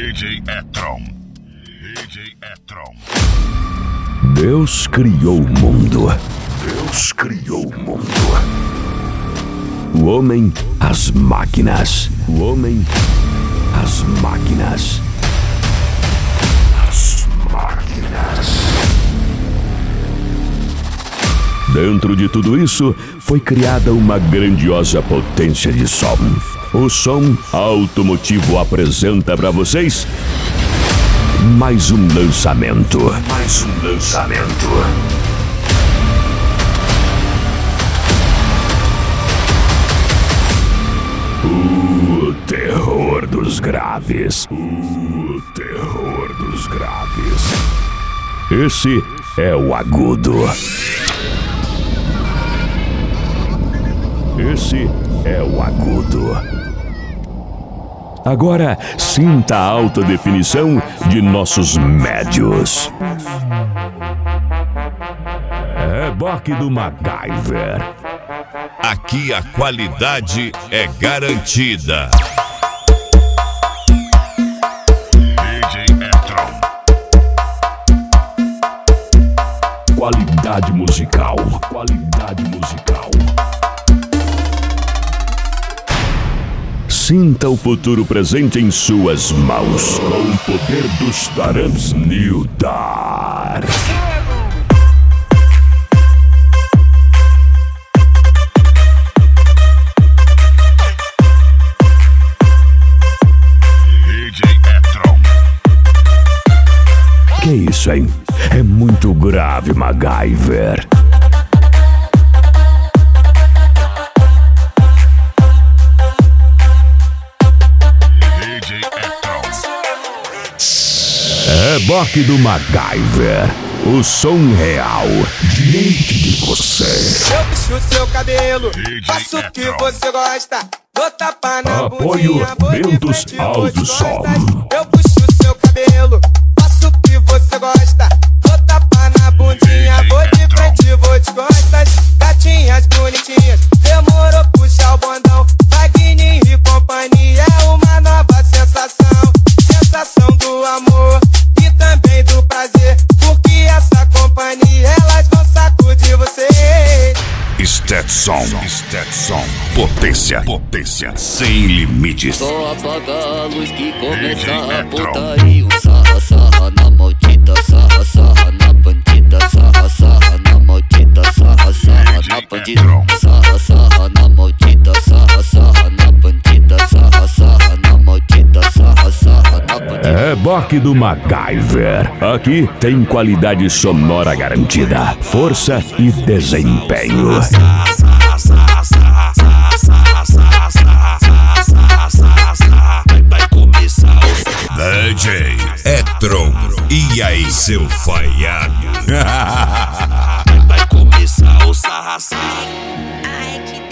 DJ Etron. DJ Etron. Deus criou o mundo. Deus criou o mundo. O homem, as máquinas. O homem, as máquinas. As máquinas. Dentro de tudo isso, foi criada uma grandiosa potência de som. O Som Automotivo apresenta para vocês mais um lançamento. Mais um lançamento. O terror dos graves. O terror dos graves. Esse é o agudo. Esse é o agudo. Agora, sinta a alta definição de nossos médios. Reboque do MacGyver. Aqui a qualidade é garantida. DJ Etron. Qualidade musical. Qualidade musical. Sinta o futuro presente em suas mãos. Com o poder dos tarantos Nildar. DJ Etron. Que isso, hein? É muito grave, MacGyver. Reboque do MacGyver. O som real diante de você. Eu puxo seu cabelo, faço o que você gosta. Dou tapa na Apoio Ventos Alto Som. Eu puxo seu cabelo, faço o que você gosta. Dou tapa na bundinha, vou de frente, vou de costas. Gatinhas bonitinhas, demorou puxar o bondão. Wagner e companhia é uma nova sensação. Sensação do amor e também do prazer, porque essa companhia elas vão sacudir você. Stetson. Stetson. Potência. Potência sem limites. Só apaga a luz que começa a putaria. Sarra, sarra na maldita, sarra, sarra na bandida. Sarra, sarra na maldita, sarra, sarra na bandida. Sarra, sarra na maldita, sarra, sarra na bandida. Sarra, sarra na maldita, sarra, sarra na bandida. Reboque do MacGyver. Aqui tem qualidade sonora garantida, força e desempenho. Vai começar o DJ Etron. E aí, seu falhado? Vai começar o sarra. Ai, que